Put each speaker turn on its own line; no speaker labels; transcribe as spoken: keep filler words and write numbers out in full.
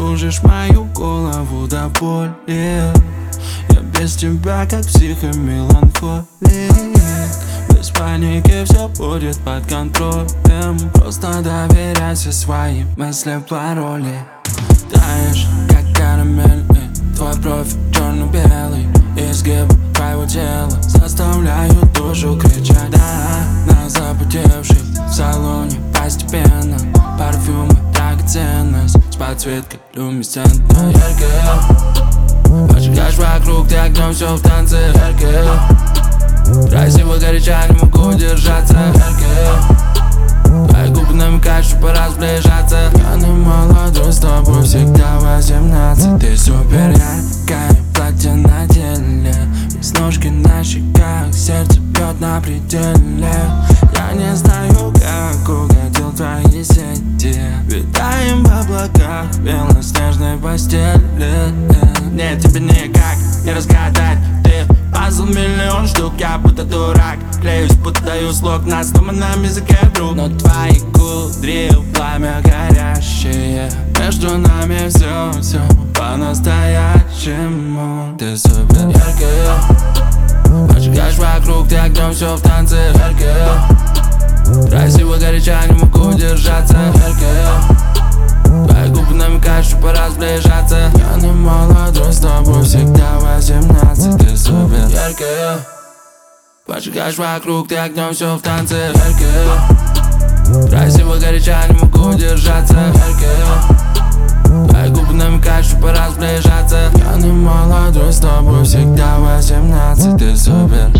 кружишь мою голову до боли. Я без тебя как психомеланхолик. Без паники все будет под контролем. Просто доверяйся своим мыслям, пароли. Таешь, как карамель, и твой профиль черно-белый. Изгибы твоего тела заставляют душу кричать. Да, на запотевший в салоне постепенно. Парфюмы, драгоценность с подсветкой люминесцентной. Яркая, поджигаешь вокруг, ты огнем, все в танце. Яркая, красиво горяча, не могу держаться. Яркая, твои губы намекают, что пора сближаться. Пьяный молодой, с тобой всегда восемнадцать. Ты супер яркая, платье на теле, веснушки на щеках, сердце бьет на пределе. Я не знаю, как угодил в твои сети. Витаем в облаках, в белоснежной постели. Нет, тебе никак не разгадать. Ты пазл миллион штук, я будто дурак. Клеюсь, путаю слог на сломанном языке друг. Но твои кудри, пламя горящие. Между нами все, все по-настоящему. Ты супер яркая, поджигаешь вокруг, ты огнем, все в танце. Яркая, красиво горяча, не могу держаться. Яркая, твои губы намекают, что пора сближаться. Я не молодой, с тобой всегда восемнадцать. Ты супер яркая, поджигаешь вокруг, ты огнем, все в танце. Яркая, красиво горяча, не могу держаться. Яркая, твои губы намекают, что пора сближаться. Я не молодой, с тобой всегда восемнадцать. Ты супер.